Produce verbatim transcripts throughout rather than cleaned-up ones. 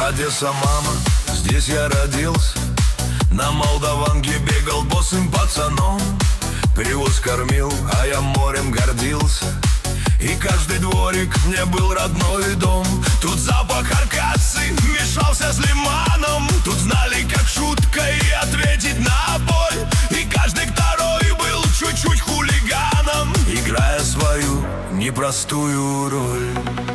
Одесса, мама, здесь я родился. На Молдаванке бегал босым пацаном. Привоз кормил, а я морем гордился. И каждый дворик мне был родной дом. Тут запах акации мешался с лиманом. Тут знали, как шуткой ответить на боль. И каждый второй был чуть-чуть хулиганом, играя свою непростую роль.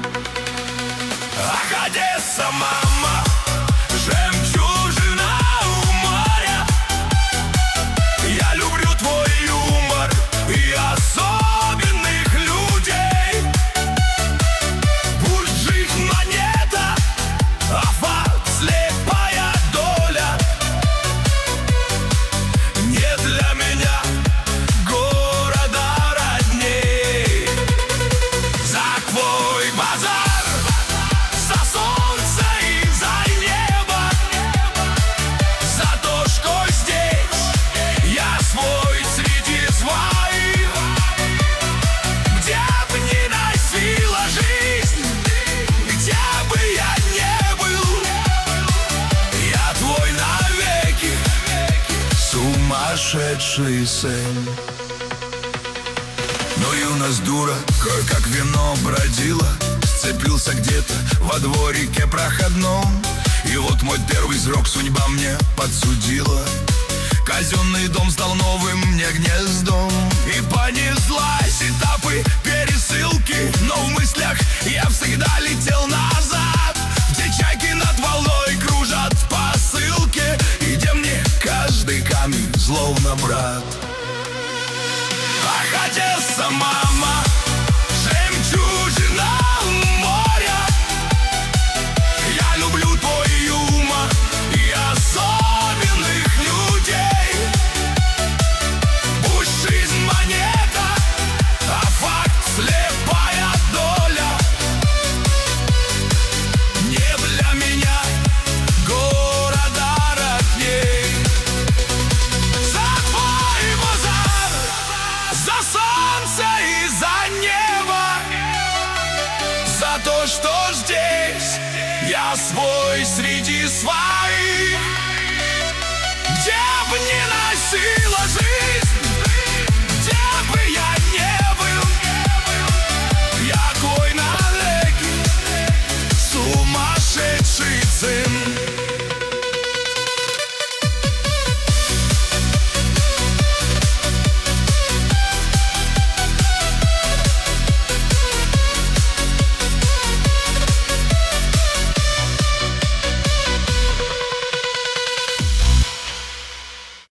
Ах, Одесса, мама, жемчужина у моря. Я люблю твой юмор и особенных людей. Пусть жизнь монета, а факт слепая доля. Нет для меня города родней. За твой базар, за солнце и за небо, за то, что здесь я свой среди своих. Где бы ни носила жизнь, где бы я не был, я твой навеки, сумасшедший сын. Но юность дура, кое-как вино бродила. Сцепился где-то во дворике проходном. И вот мой первый срок судьба мне подсудила. Казенный дом стал новым мне гнездом. И понеслась этапы пересылки. Но в мыслях я всегда летел назад, где чайки над волной кружат посылки, и где мне каждый камень словно брат. Ах, Одесса, мама, жемчужина моря. Я люблю твой юмор и особенных людей. Пусть жизнь монета, а факт слепая доля. Не для меня города родней. За твой базар, за солнце и за небо, за то, что здесь я свой среди своих. Где бы ни носила жизнь, где бы я не был, я твой навеки, сумасшедший сын.